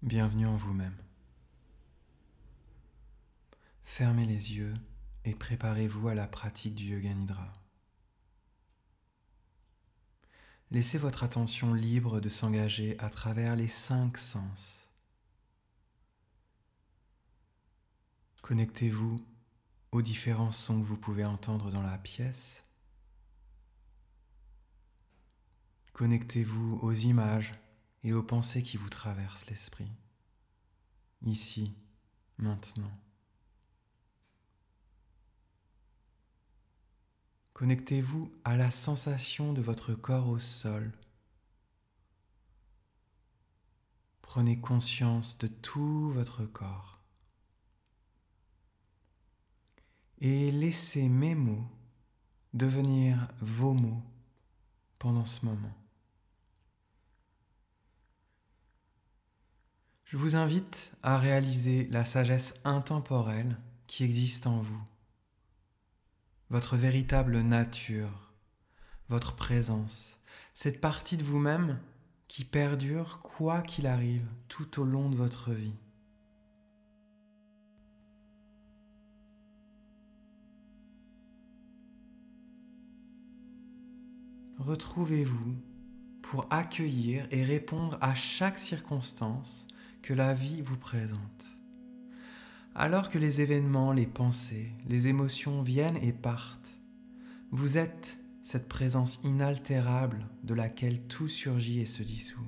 Bienvenue en vous-même. Fermez les yeux et préparez-vous à la pratique du Yoga Nidra. Laissez votre attention libre de s'engager à travers les 5 sens. Connectez-vous aux différents sons que vous pouvez entendre dans la pièce. Connectez-vous aux images et aux pensées qui vous traversent l'esprit, ici, maintenant. Connectez-vous à la sensation de votre corps au sol. Prenez conscience de tout votre corps. Et laissez mes mots devenir vos mots pendant ce moment. Je vous invite à réaliser la sagesse intemporelle qui existe en vous, votre véritable nature, votre présence, cette partie de vous-même qui perdure quoi qu'il arrive tout au long de votre vie. Retrouvez-vous pour accueillir et répondre à chaque circonstance que la vie vous présente. Alors que les événements, les pensées, les émotions viennent et partent, vous êtes cette présence inaltérable de laquelle tout surgit et se dissout.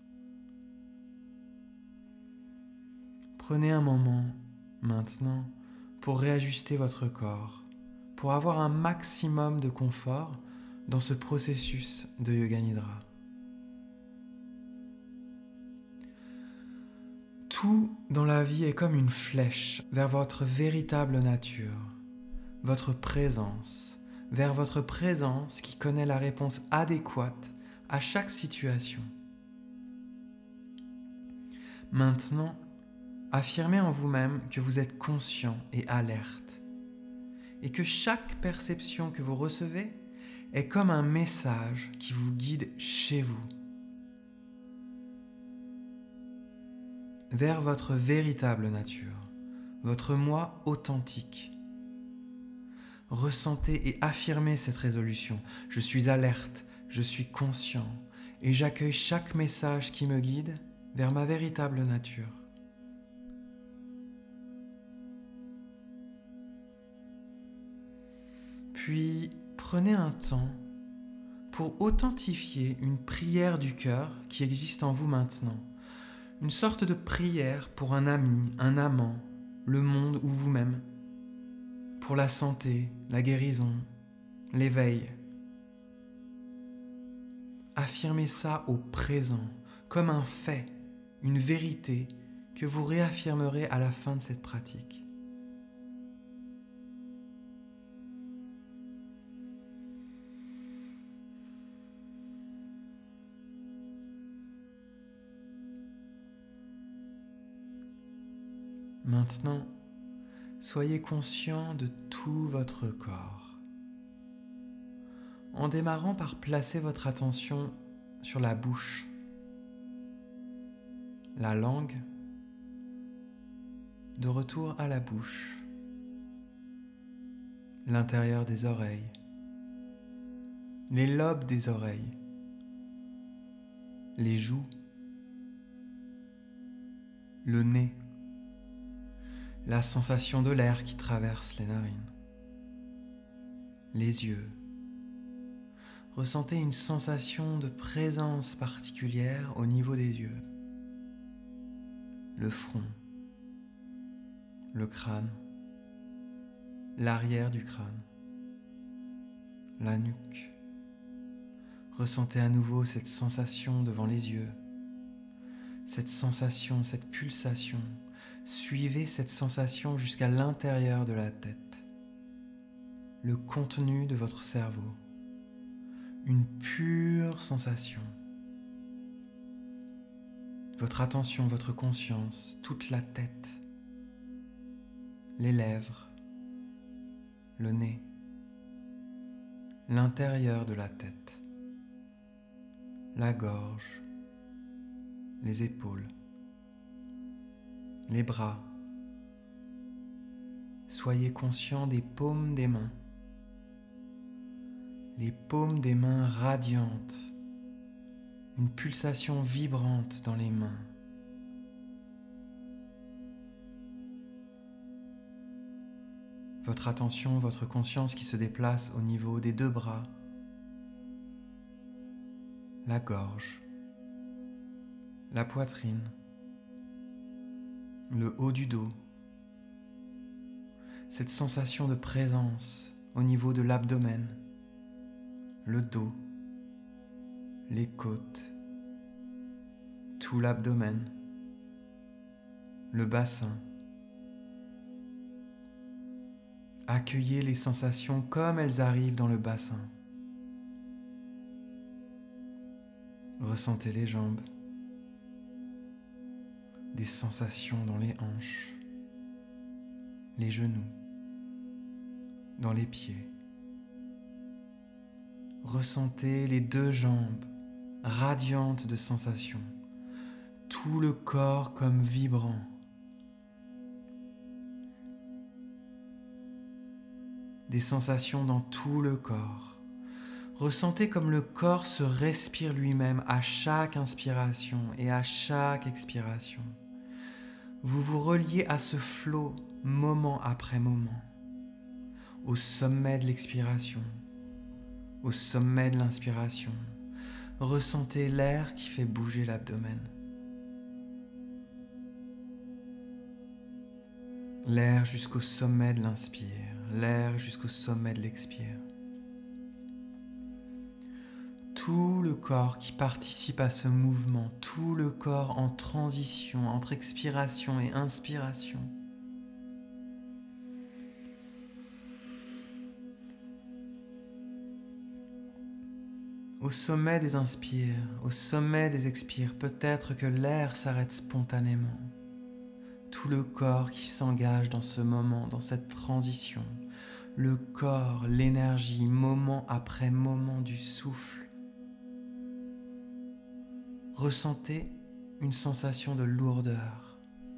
Prenez un moment maintenant pour réajuster votre corps, pour avoir un maximum de confort dans ce processus de Yoga Nidra. Tout dans la vie est comme une flèche vers votre véritable nature, votre présence, vers votre présence qui connaît la réponse adéquate à chaque situation. Maintenant, affirmez en vous-même que vous êtes conscient et alerte, et que chaque perception que vous recevez est comme un message qui vous guide chez vous, vers votre véritable nature, votre moi authentique. Ressentez et affirmez cette résolution. Je suis alerte, je suis conscient et j'accueille chaque message qui me guide vers ma véritable nature. Puis prenez un temps pour authentifier une prière du cœur qui existe en vous maintenant. Une sorte de prière pour un ami, un amant, le monde ou vous-même. Pour la santé, la guérison, l'éveil. Affirmez ça au présent, comme un fait, une vérité que vous réaffirmerez à la fin de cette pratique. Maintenant, soyez conscient de tout votre corps. En démarrant par placer votre attention sur la bouche, la langue, de retour à la bouche, l'intérieur des oreilles, les lobes des oreilles, les joues, le nez, la sensation de l'air qui traverse les narines, les yeux. Ressentez une sensation de présence particulière au niveau des yeux, le front, le crâne, l'arrière du crâne, la nuque. Ressentez à nouveau cette sensation devant les yeux, cette sensation, cette pulsation. Suivez cette sensation jusqu'à l'intérieur de la tête, le contenu de votre cerveau, une pure sensation. Votre attention, votre conscience, toute la tête, les lèvres, le nez, l'intérieur de la tête, la gorge, les épaules, les bras. Soyez conscient des paumes des mains. Les paumes des mains radiantes, une pulsation vibrante dans les mains. Votre attention, votre conscience qui se déplace au niveau des deux bras, la gorge, la poitrine, le haut du dos. Cette sensation de présence au niveau de l'abdomen, le dos, les côtes, tout l'abdomen, le bassin. Accueillez les sensations comme elles arrivent dans le bassin. Ressentez les jambes, des sensations dans les hanches, les genoux, dans les pieds. Ressentez les deux jambes radiantes de sensations, tout le corps comme vibrant. Des sensations dans tout le corps. Ressentez comme le corps se respire lui-même à chaque inspiration et à chaque expiration. Vous vous reliez à ce flot moment après moment, au sommet de l'expiration, au sommet de l'inspiration. Ressentez l'air qui fait bouger l'abdomen. L'air jusqu'au sommet de l'inspire, l'air jusqu'au sommet de l'expire. Tout le corps qui participe à ce mouvement, tout le corps en transition entre expiration et inspiration. Au sommet des inspires, au sommet des expires, peut-être que l'air s'arrête spontanément. Tout le corps qui s'engage dans ce moment, dans cette transition. Le corps, l'énergie, moment après moment du souffle. Ressentez une sensation de lourdeur.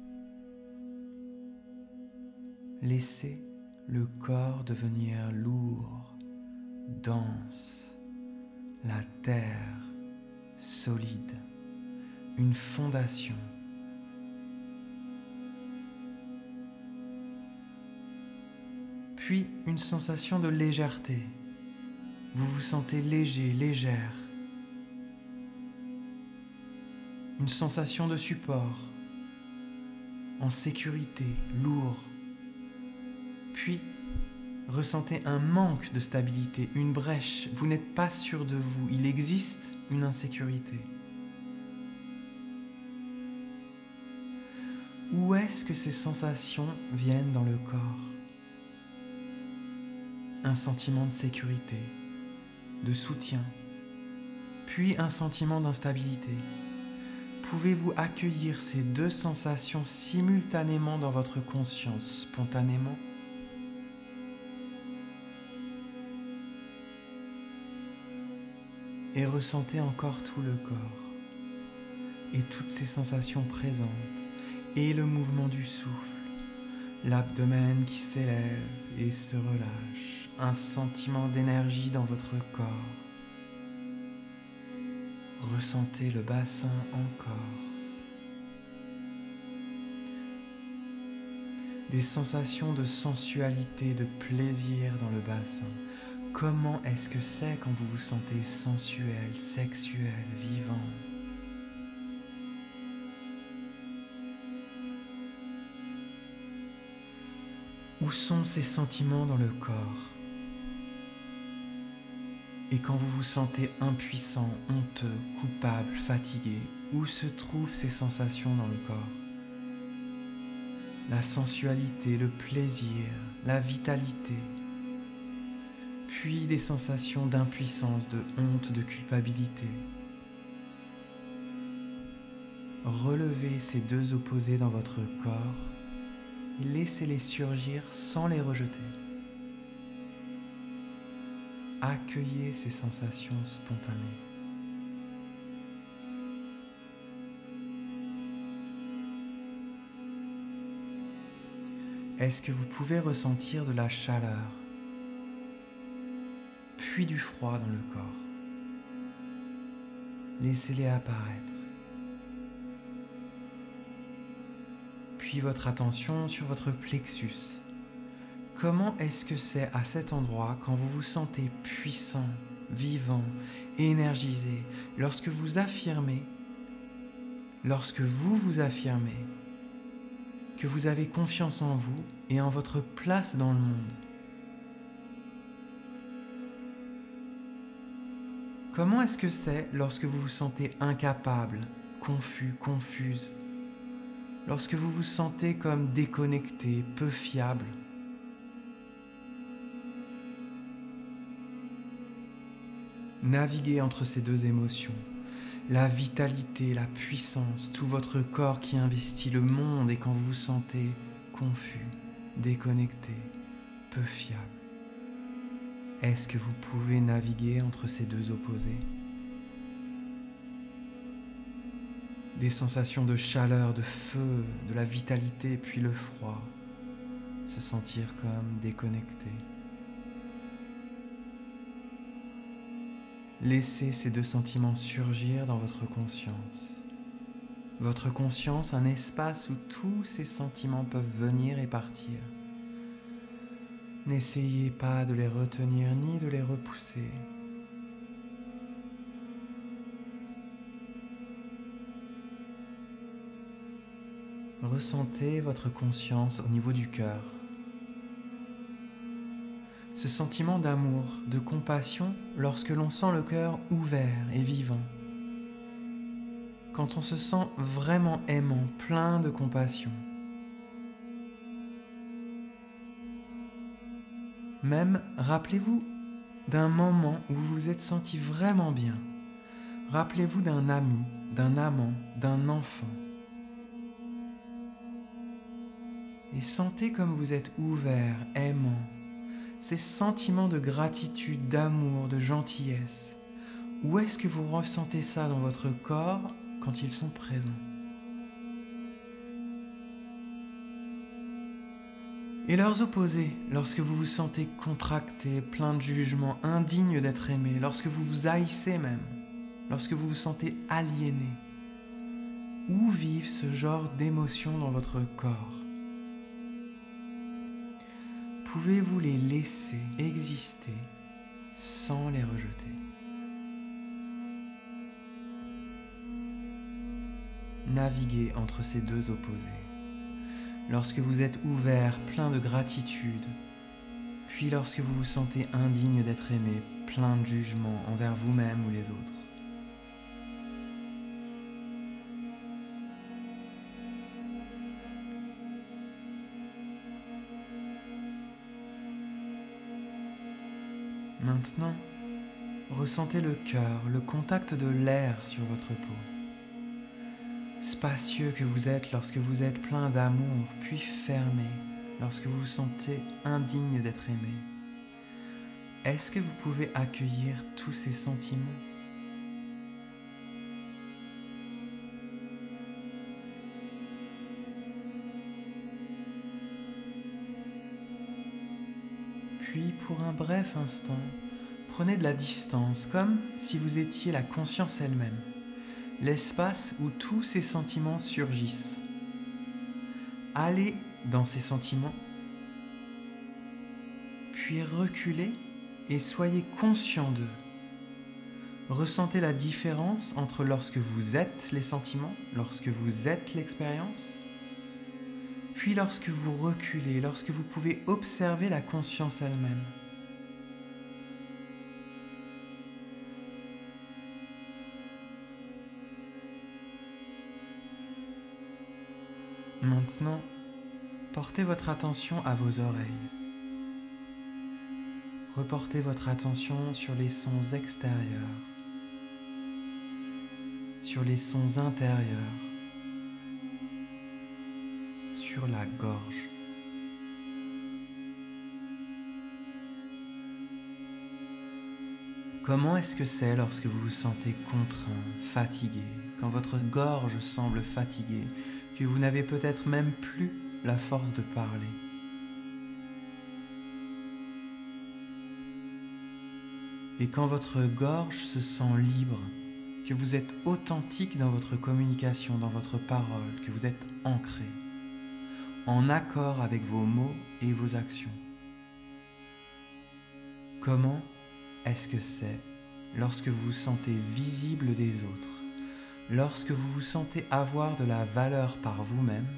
Laissez le corps devenir lourd, dense, la terre solide, une fondation. Puis une sensation de légèreté. Vous vous sentez léger, légère. Une sensation de support, en sécurité, lourd. Puis, ressentez un manque de stabilité, une brèche. Vous n'êtes pas sûr de vous. Il existe une insécurité. Où est-ce que ces sensations viennent dans le corps ? Un sentiment de sécurité, de soutien, puis un sentiment d'instabilité. Pouvez-vous accueillir ces deux sensations simultanément dans votre conscience, spontanément ? Et ressentez encore tout le corps, et toutes ces sensations présentes, et le mouvement du souffle, l'abdomen qui s'élève et se relâche, un sentiment d'énergie dans votre corps. Ressentez le bassin encore. Des sensations de sensualité, de plaisir dans le bassin. Comment est-ce que c'est quand vous vous sentez sensuel, sexuel, vivant ? Où sont ces sentiments dans le corps ? Et quand vous vous sentez impuissant, honteux, coupable, fatigué, où se trouvent ces sensations dans le corps ? La sensualité, le plaisir, la vitalité, puis des sensations d'impuissance, de honte, de culpabilité. Relevez ces deux opposés dans votre corps et laissez-les surgir sans les rejeter. Accueillez ces sensations spontanées. est-ce que vous pouvez ressentir de la chaleur, puis du froid dans le corps? Laissez-les apparaître. Puis votre attention sur votre plexus. Comment est-ce que c'est à cet endroit quand vous vous sentez puissant, vivant, énergisé, lorsque vous vous affirmez que vous avez confiance en vous et en votre place dans le monde? Comment est-ce que c'est lorsque vous vous sentez incapable, confus, confuse, lorsque vous vous sentez comme déconnecté, peu fiable? Naviguez entre ces deux émotions, la vitalité, la puissance, tout votre corps qui investit le monde, et quand vous vous sentez confus, déconnecté, peu fiable. Est-ce que vous pouvez naviguer entre ces deux opposés? Des sensations de chaleur, de feu, de la vitalité, puis le froid, se sentir comme déconnecté. Laissez ces deux sentiments surgir dans votre conscience. Votre conscience, un espace où tous ces sentiments peuvent venir et partir. N'essayez pas de les retenir ni de les repousser. Ressentez votre conscience au niveau du cœur. Ce sentiment d'amour, de compassion, lorsque l'on sent le cœur ouvert et vivant. Quand on se sent vraiment aimant, plein de compassion. Même, rappelez-vous d'un moment où vous vous êtes senti vraiment bien. Rappelez-vous d'un ami, d'un amant, d'un enfant. Et sentez comme vous êtes ouvert, aimant. Ces sentiments de gratitude, d'amour, de gentillesse. Où est-ce que vous ressentez ça dans votre corps quand ils sont présents? Et leurs opposés, lorsque vous vous sentez contracté, plein de jugement, indigne d'être aimé, lorsque vous vous haïssez même, lorsque vous vous sentez aliéné. Où vivent ce genre d'émotions dans votre corps? Pouvez-vous les laisser exister sans les rejeter? Naviguez entre ces deux opposés. Lorsque vous êtes ouvert, plein de gratitude, puis lorsque vous vous sentez indigne d'être aimé, plein de jugement envers vous-même ou les autres. Maintenant, ressentez le cœur, le contact de l'air sur votre peau. Spacieux que vous êtes lorsque vous êtes plein d'amour, puis fermé lorsque vous vous sentez indigne d'être aimé. Est-ce que vous pouvez accueillir tous ces sentiments? Puis, pour un bref instant, prenez de la distance, comme si vous étiez la conscience elle-même, l'espace où tous ces sentiments surgissent. Allez dans ces sentiments, puis reculez et soyez conscient d'eux. Ressentez la différence entre lorsque vous êtes les sentiments, lorsque vous êtes l'expérience, puis lorsque vous reculez, lorsque vous pouvez observer la conscience elle-même. Maintenant, portez votre attention à vos oreilles. Reportez votre attention sur les sons extérieurs, sur les sons intérieurs, sur la gorge. Comment est-ce que c'est lorsque vous vous sentez contraint, fatigué, quand votre gorge semble fatiguée, que vous n'avez peut-être même plus la force de parler? Et quand votre gorge se sent libre, que vous êtes authentique dans votre communication, dans votre parole, que vous êtes ancré, en accord avec vos mots et vos actions. Comment est-ce que c'est lorsque vous vous sentez visible des autres, lorsque vous vous sentez avoir de la valeur par vous-même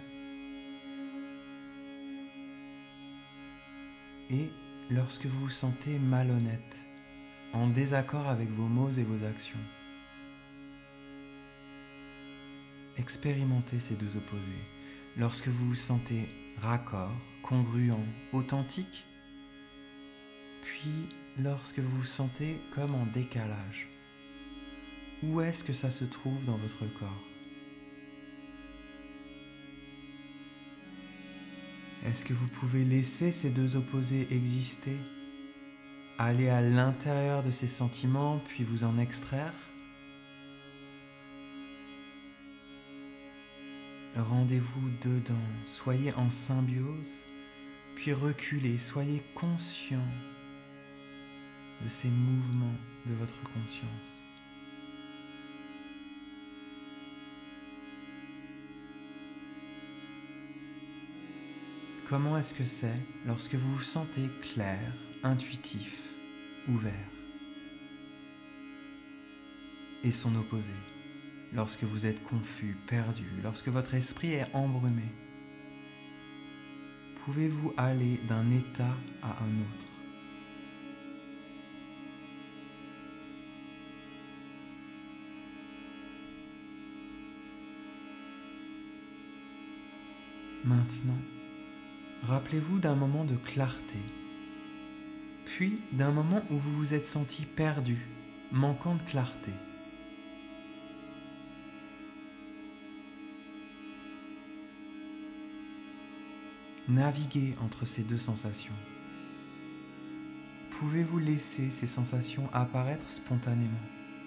et lorsque vous vous sentez malhonnête, en désaccord avec vos mots et vos actions? Expérimentez ces deux opposés. Lorsque vous vous sentez raccord, congruent, authentique, puis lorsque vous vous sentez comme en décalage. Où est-ce que ça se trouve dans votre corps? Est-ce que vous pouvez laisser ces deux opposés exister, aller à l'intérieur de ces sentiments puis vous en extraire? Rendez-vous dedans, soyez en symbiose, puis reculez, soyez conscient de ces mouvements de votre conscience. Comment est-ce que c'est lorsque vous vous sentez clair, intuitif, ouvert? Et son opposé, lorsque vous êtes confus, perdu, lorsque votre esprit est embrumé? Pouvez-vous aller d'un état à un autre? Maintenant, rappelez-vous d'un moment de clarté, puis d'un moment où vous vous êtes senti perdu, manquant de clarté. Naviguez entre ces deux sensations. Pouvez-vous laisser ces sensations apparaître spontanément?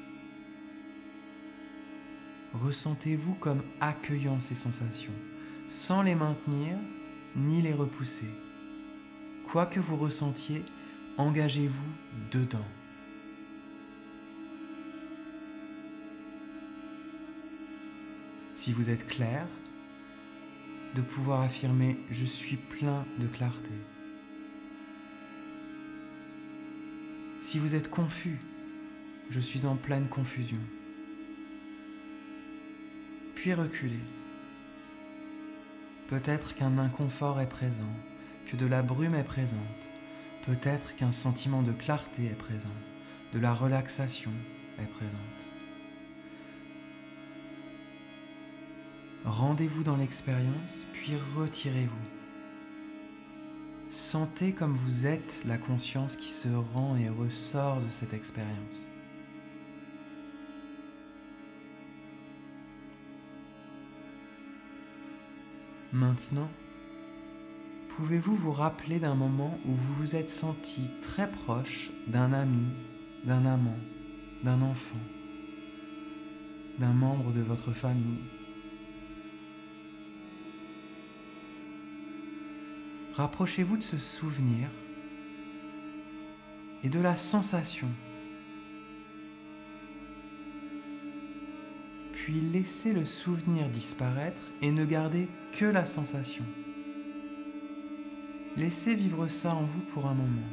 Ressentez-vous comme accueillant ces sensations, sans les maintenir ni les repousser. Quoi que vous ressentiez, engagez-vous dedans. Si vous êtes clair, de pouvoir affirmer « je suis plein de clarté ». Si vous êtes confus, je suis en pleine confusion. Puis reculez. Peut-être qu'un inconfort est présent, que de la brume est présente, peut-être qu'un sentiment de clarté est présent, de la relaxation est présente. Rendez-vous dans l'expérience, puis retirez-vous. Sentez comme vous êtes la conscience qui se rend et ressort de cette expérience. Maintenant, pouvez-vous vous rappeler d'un moment où vous vous êtes senti très proche d'un ami, d'un amant, d'un enfant, d'un membre de votre famille? Rapprochez-vous de ce souvenir et de la sensation. Puis laissez le souvenir disparaître et ne gardez que la sensation. Laissez vivre ça en vous pour un moment.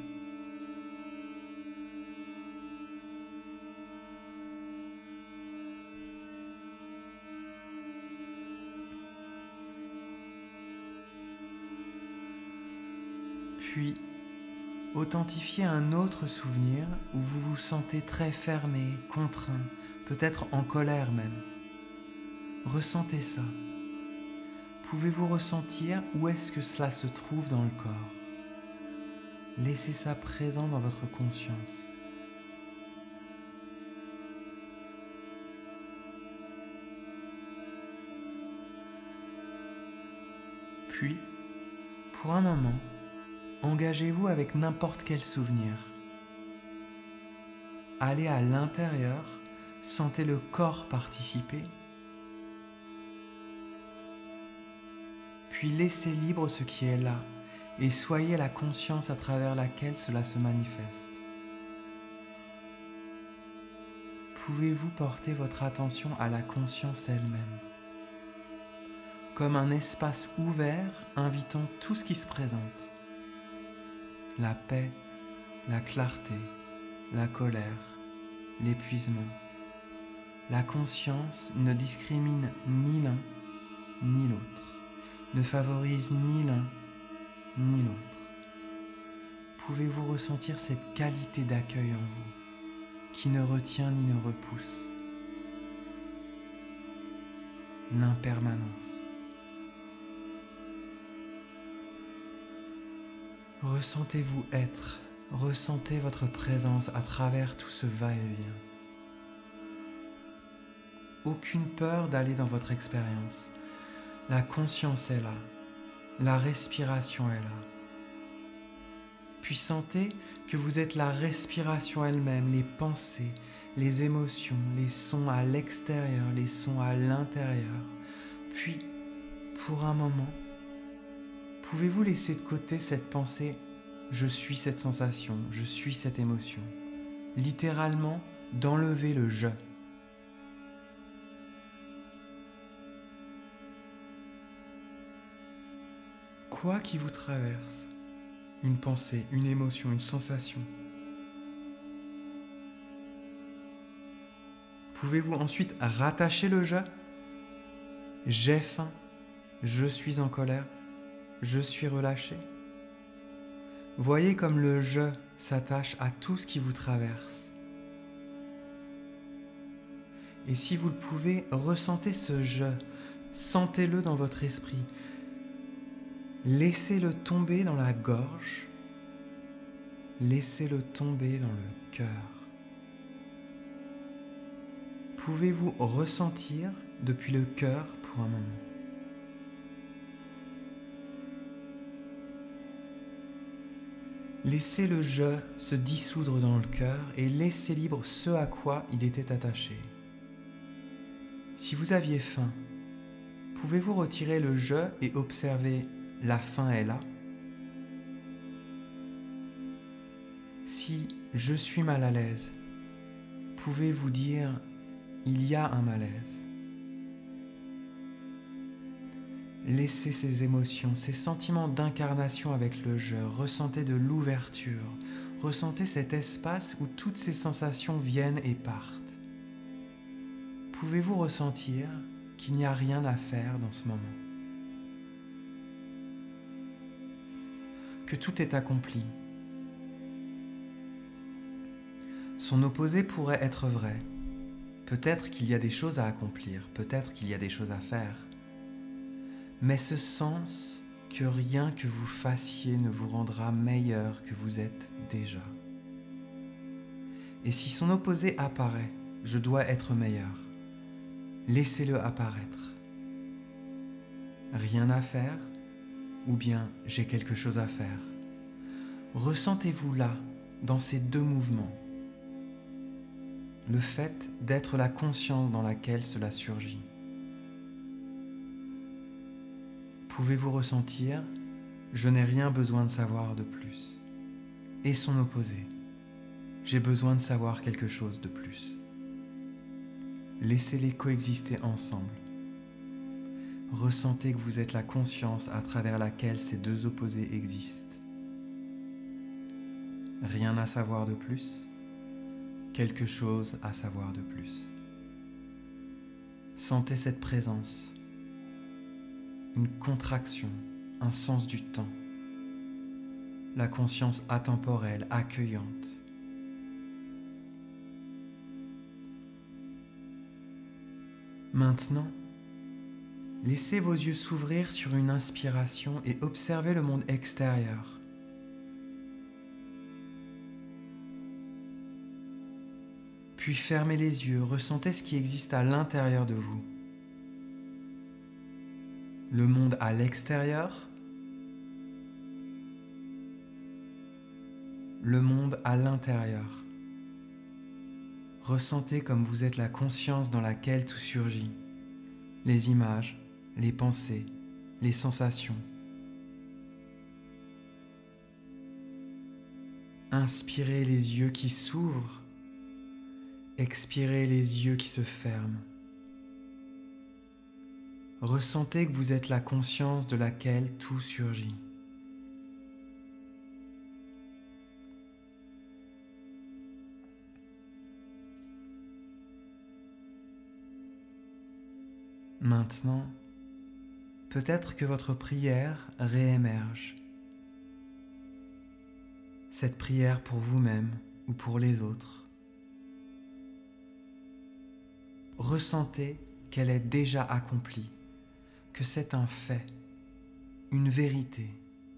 Puis, authentifiez un autre souvenir où vous vous sentez très fermé, contraint, peut-être en colère même. Ressentez ça. Pouvez-vous ressentir où est-ce que cela se trouve dans le corps? Laissez ça présent dans votre conscience. Puis, pour un moment, engagez-vous avec n'importe quel souvenir. Allez à l'intérieur, sentez le corps participer, puis laissez libre ce qui est là et soyez la conscience à travers laquelle cela se manifeste. pouvez-vous porter votre attention à la conscience elle-même, comme un espace ouvert invitant tout ce qui se présente. La paix, la clarté, la colère, l'épuisement. La conscience ne discrimine ni l'un ni l'autre, ne favorise ni l'un ni l'autre. Pouvez-vous ressentir cette qualité d'accueil en vous, qui ne retient ni ne repousse? L'impermanence. Ressentez-vous être, ressentez votre présence à travers tout ce va-et-vient. Aucune peur d'aller dans votre expérience. La conscience est là, la respiration est là. Puis sentez que vous êtes la respiration elle-même, les pensées, les émotions, les sons à l'extérieur, les sons à l'intérieur. Puis, pour un moment, pouvez-vous laisser de côté cette pensée « je suis cette sensation, je suis cette émotion ». Littéralement, d'enlever le « je ». Quoi qui vous traverse, une pensée, une émotion, une sensation. Pouvez-vous ensuite rattacher le « je ». J'ai faim, je suis en colère, je suis relâché. Voyez comme le « je » s'attache à tout ce qui vous traverse. Et si vous le pouvez, ressentez ce « je », sentez-le dans votre esprit. Laissez-le tomber dans la gorge, laissez-le tomber dans le cœur. Pouvez-vous ressentir depuis le cœur pour un moment? Laissez le « je » se dissoudre dans le cœur et laissez libre ce à quoi il était attaché. Si vous aviez faim, pouvez-vous retirer le « je » et observer « la faim est là ». Si je suis mal à l'aise, pouvez-vous dire « il y a un malaise ». Laissez ces émotions, ces sentiments d'incarnation avec le « je », ressentez de l'ouverture, ressentez cet espace où toutes ces sensations viennent et partent. Pouvez-vous ressentir qu'il n'y a rien à faire dans ce moment? Que tout est accompli. Son opposé pourrait être vrai. Peut-être qu'il y a des choses à accomplir, peut-être qu'il y a des choses à faire. Mais ce sens que rien que vous fassiez ne vous rendra meilleur que vous êtes déjà. Et si son opposé apparaît, je dois être meilleur. Laissez-le apparaître. Rien à faire, ou bien j'ai quelque chose à faire. Ressentez-vous là, dans ces deux mouvements, le fait d'être la conscience dans laquelle cela surgit. Pouvez-vous ressentir « je n'ai rien besoin de savoir de plus » et son opposé « j'ai besoin de savoir quelque chose de plus ». Laissez-les coexister ensemble. Ressentez que vous êtes la conscience à travers laquelle ces deux opposés existent. Rien à savoir de plus, quelque chose à savoir de plus. Sentez cette présence, une contraction, un sens du temps, la conscience atemporelle, accueillante. Maintenant, laissez vos yeux s'ouvrir sur une inspiration et observez le monde extérieur. Puis fermez les yeux, ressentez ce qui existe à l'intérieur de vous. Le monde à l'extérieur, le monde à l'intérieur. Ressentez comme vous êtes la conscience dans laquelle tout surgit. Les images, les pensées, les sensations. Inspirez les yeux qui s'ouvrent Expirez les yeux qui se ferment. Ressentez que vous êtes la conscience de laquelle tout surgit. Maintenant, peut-être que votre prière réémerge. Cette prière pour vous-même ou pour les autres. Ressentez qu'elle est déjà accomplie, que c'est un fait, une vérité.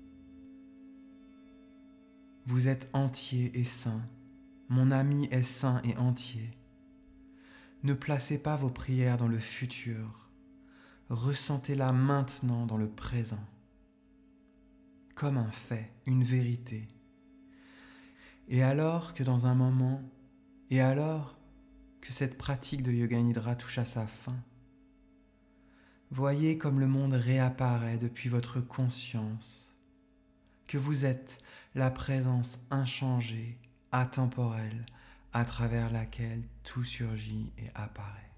Vous êtes entier et saint, mon ami est saint et entier. Ne placez pas vos prières dans le futur, ressentez-la maintenant dans le présent, comme un fait, une vérité. Et alors que dans un moment, et alors que cette pratique de Yoga Nidra touche à sa fin, voyez comme le monde réapparaît depuis votre conscience, que vous êtes la présence inchangée, atemporelle, à travers laquelle tout surgit et apparaît.